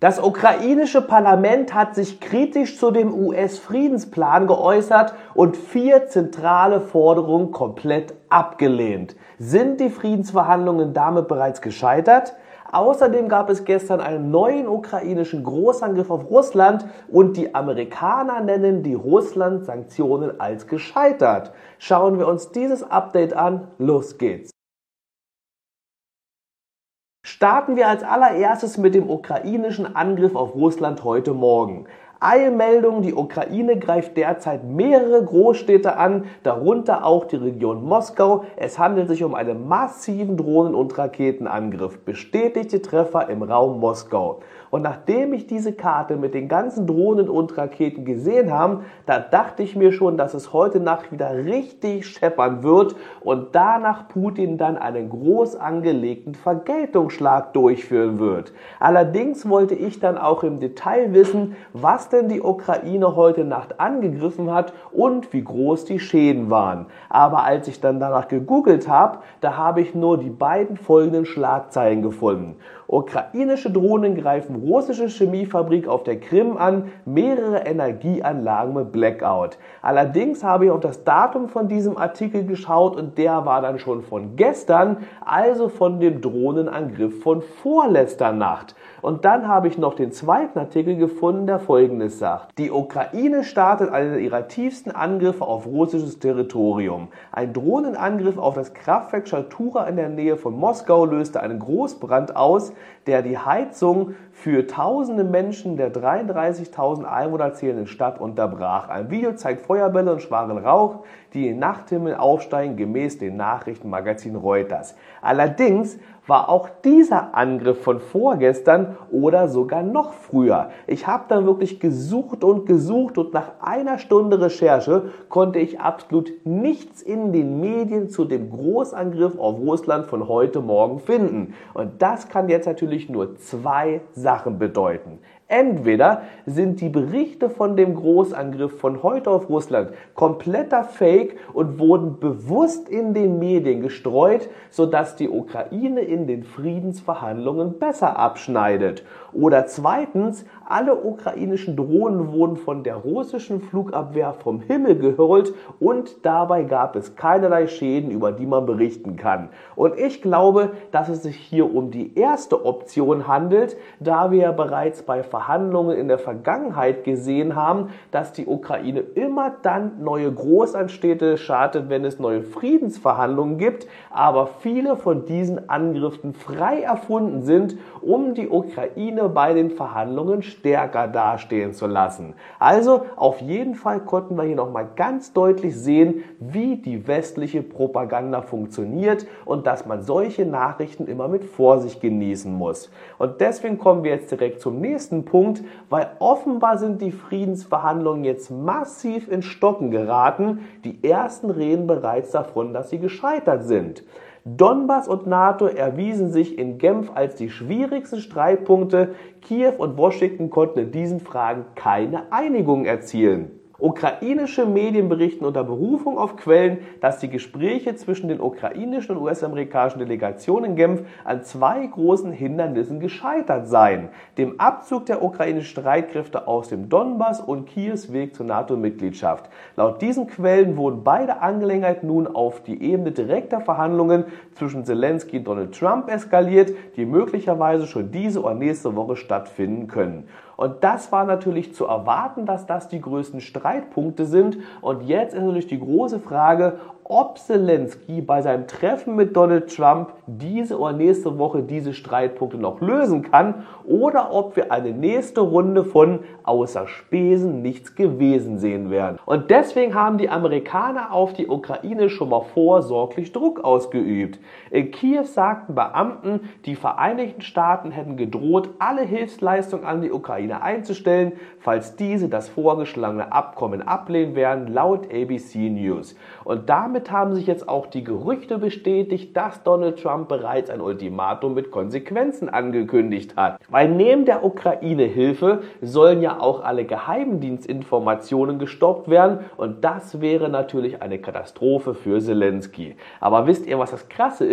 Das ukrainische Parlament hat sich kritisch zu dem US-Friedensplan geäußert und 4 zentrale Forderungen komplett abgelehnt. Sind die Friedensverhandlungen damit bereits gescheitert? Außerdem gab es gestern einen neuen ukrainischen Großangriff auf Russland und die Amerikaner nennen die Russland-Sanktionen als gescheitert. Schauen wir uns dieses Update an. Los geht's! Starten wir als allererstes mit dem ukrainischen Angriff auf Russland heute Morgen. Eilmeldung: Die Ukraine greift derzeit mehrere Großstädte an, darunter auch die Region Moskau. Es handelt sich um einen massiven Drohnen- und Raketenangriff. Bestätigte Treffer im Raum Moskau. Und nachdem ich diese Karte mit den ganzen Drohnen und Raketen gesehen habe, da dachte ich mir schon, dass es heute Nacht wieder richtig scheppern wird und danach Putin dann einen groß angelegten Vergeltungsschlag durchführen wird. Allerdings wollte ich dann auch im Detail wissen, was denn die Ukraine heute Nacht angegriffen hat und wie groß die Schäden waren. Aber als ich dann danach gegoogelt habe, da habe ich nur die beiden folgenden Schlagzeilen gefunden. Ukrainische Drohnen greifen russische Chemiefabrik auf der Krim an, mehrere Energieanlagen mit Blackout. Allerdings habe ich auf das Datum von diesem Artikel geschaut und der war dann schon von gestern, also von dem Drohnenangriff von vorletzter Nacht. Und dann habe ich noch den zweiten Artikel gefunden, der Folgendes sagt: Die Ukraine startet einen ihrer tiefsten Angriffe auf russisches Territorium. Ein Drohnenangriff auf das Kraftwerk Chaltura in der Nähe von Moskau löste einen Großbrand aus, der die Heizung für tausende Menschen der 33.000 Einwohner zählenden Stadt unterbrach. Ein Video zeigt Feuerbälle und schweren Rauch, die in den Nachthimmel aufsteigen, gemäß dem Nachrichtenmagazin Reuters. Allerdings war auch dieser Angriff von vorgestern oder sogar noch früher. Ich habe dann wirklich gesucht und nach einer Stunde Recherche konnte ich absolut nichts in den Medien zu dem Großangriff auf Russland von heute Morgen finden. Und das kann jetzt natürlich nur 2 Sachen bedeuten. Entweder sind die Berichte von dem Großangriff von heute auf Russland kompletter Fake und wurden bewusst in den Medien gestreut, sodass die Ukraine in den Friedensverhandlungen besser abschneidet. Oder zweitens, alle ukrainischen Drohnen wurden von der russischen Flugabwehr vom Himmel gehurlt und dabei gab es keinerlei Schäden, über die man berichten kann. Und ich glaube, dass es sich hier um die erste Option handelt, da wir ja bereits bei Verhandlungen in der Vergangenheit gesehen haben, dass die Ukraine immer dann neue Großansträge startet, wenn es neue Friedensverhandlungen gibt, aber viele von diesen Angriffen frei erfunden sind, um die Ukraine bei den Verhandlungen stärker dastehen zu lassen. Also auf jeden Fall konnten wir hier nochmal ganz deutlich sehen, wie die westliche Propaganda funktioniert und dass man solche Nachrichten immer mit Vorsicht genießen muss. Und deswegen kommen wir jetzt direkt zum nächsten Punkt, weil offenbar sind die Friedensverhandlungen jetzt massiv ins Stocken geraten. Die ersten reden bereits davon, dass sie gescheitert sind. Donbass und NATO erwiesen sich in Genf als die schwierigsten Streitpunkte. Kiew und Washington konnten in diesen Fragen keine Einigung erzielen. Ukrainische Medien berichten unter Berufung auf Quellen, dass die Gespräche zwischen den ukrainischen und US-amerikanischen Delegationen in Genf an 2 großen Hindernissen gescheitert seien: dem Abzug der ukrainischen Streitkräfte aus dem Donbass und Kiews Weg zur NATO-Mitgliedschaft. Laut diesen Quellen wurden beide Angelegenheiten nun auf die Ebene direkter Verhandlungen zwischen Zelensky und Donald Trump eskaliert, die möglicherweise schon diese oder nächste Woche stattfinden können. Und das war natürlich zu erwarten, dass das die größten Streitpunkte sind. Und jetzt ist natürlich die große Frage, ob Zelensky bei seinem Treffen mit Donald Trump diese oder nächste Woche diese Streitpunkte noch lösen kann oder ob wir eine nächste Runde von außer Spesen nichts gewesen sehen werden. Und deswegen haben die Amerikaner auf die Ukraine schon mal vorsorglich Druck ausgeübt. In Kiew sagten Beamten, die Vereinigten Staaten hätten gedroht, alle Hilfsleistungen an die Ukraine einzustellen, falls diese das vorgeschlagene Abkommen ablehnen werden, laut ABC News. Und damit haben sich jetzt auch die Gerüchte bestätigt, dass Donald Trump bereits ein Ultimatum mit Konsequenzen angekündigt hat. Weil neben der Ukraine-Hilfe sollen ja auch alle Geheimdienstinformationen gestoppt werden und das wäre natürlich eine Katastrophe für Zelensky. Aber wisst ihr, was das Krasse ist?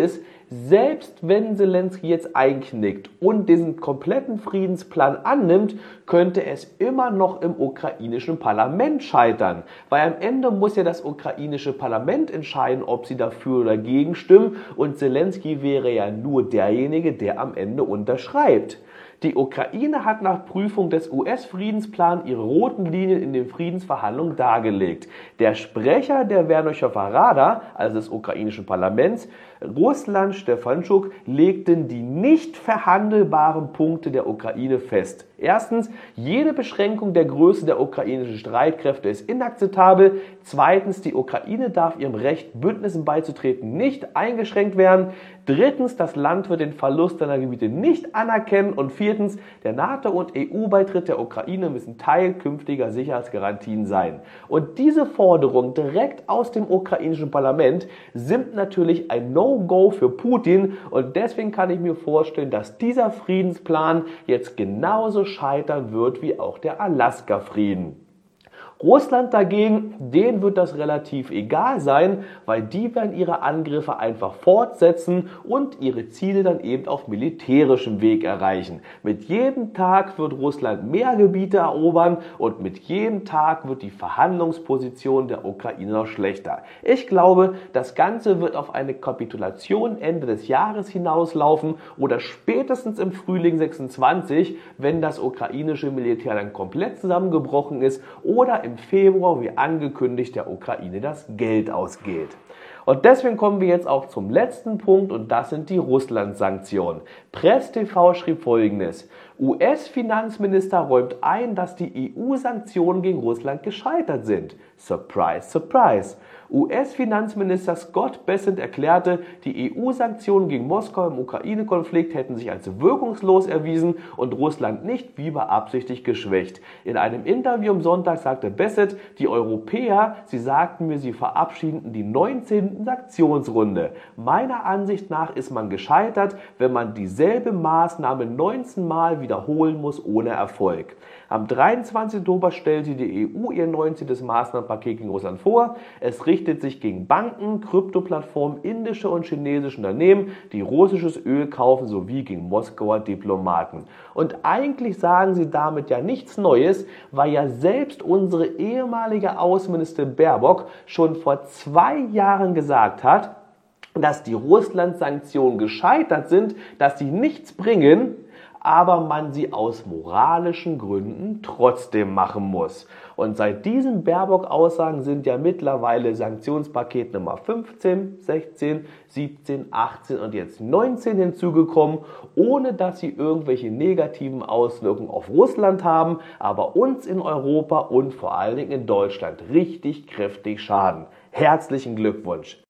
selbst wenn Zelensky jetzt einknickt und diesen kompletten Friedensplan annimmt, könnte es immer noch im ukrainischen Parlament scheitern. Weil am Ende muss ja das ukrainische Parlament entscheiden, ob sie dafür oder dagegen stimmen, und Zelensky wäre ja nur derjenige, der am Ende unterschreibt. Die Ukraine hat nach Prüfung des US-Friedensplans ihre roten Linien in den Friedensverhandlungen dargelegt. Der Sprecher der Verkhovnaja Rada, also des ukrainischen Parlaments, Ruslan Stefanschuk, legten die nicht verhandelbaren Punkte der Ukraine fest. Erstens, jede Beschränkung der Größe der ukrainischen Streitkräfte ist inakzeptabel. Zweitens, die Ukraine darf ihrem Recht, Bündnissen beizutreten, nicht eingeschränkt werden. Drittens, das Land wird den Verlust seiner Gebiete nicht anerkennen. Und viertens, der NATO- und EU-Beitritt der Ukraine müssen Teil künftiger Sicherheitsgarantien sein. Und diese Forderungen direkt aus dem ukrainischen Parlament sind natürlich ein No-Go für Putin. Und deswegen kann ich mir vorstellen, dass dieser Friedensplan jetzt genauso scheitern wird wie auch der Alaska-Frieden. Russland dagegen, denen wird das relativ egal sein, weil die werden ihre Angriffe einfach fortsetzen und ihre Ziele dann eben auf militärischem Weg erreichen. Mit jedem Tag wird Russland mehr Gebiete erobern und mit jedem Tag wird die Verhandlungsposition der Ukraine noch schlechter. Ich glaube, das Ganze wird auf eine Kapitulation Ende des Jahres hinauslaufen oder spätestens im Frühling 26, wenn das ukrainische Militär dann komplett zusammengebrochen ist oder im Februar, wie angekündigt, der Ukraine das Geld ausgeht. Und deswegen kommen wir jetzt auch zum letzten Punkt, und das sind die Russland-Sanktionen. Press TV schrieb Folgendes: US-Finanzminister räumt ein, dass die EU-Sanktionen gegen Russland gescheitert sind. Surprise, surprise. US-Finanzminister Scott Bessent erklärte, die EU-Sanktionen gegen Moskau im Ukraine-Konflikt hätten sich als wirkungslos erwiesen und Russland nicht wie beabsichtigt geschwächt. In einem Interview am Sonntag sagte Bessent, die Europäer, sie sagten mir, sie verabschiedeten die 19. Sanktionsrunde. Meiner Ansicht nach ist man gescheitert, wenn man dieselbe Maßnahme 19 Mal wiederholen muss ohne Erfolg. Am 23. Oktober stellte die EU ihr 19. Maßnahmenpaket gegen Russland vor. Es richtet sich gegen Banken, Kryptoplattformen, indische und chinesische Unternehmen, die russisches Öl kaufen, sowie gegen Moskauer Diplomaten. Und eigentlich sagen sie damit ja nichts Neues, weil ja selbst unsere ehemalige Außenministerin Baerbock schon vor 2 Jahren gesagt hat, dass die Russland-Sanktionen gescheitert sind, dass sie nichts bringen, aber man sie aus moralischen Gründen trotzdem machen muss. Und seit diesen Baerbock-Aussagen sind ja mittlerweile Sanktionspaket Nummer 15, 16, 17, 18 und jetzt 19 hinzugekommen, ohne dass sie irgendwelche negativen Auswirkungen auf Russland haben, aber uns in Europa und vor allen Dingen in Deutschland richtig kräftig schaden. Herzlichen Glückwunsch!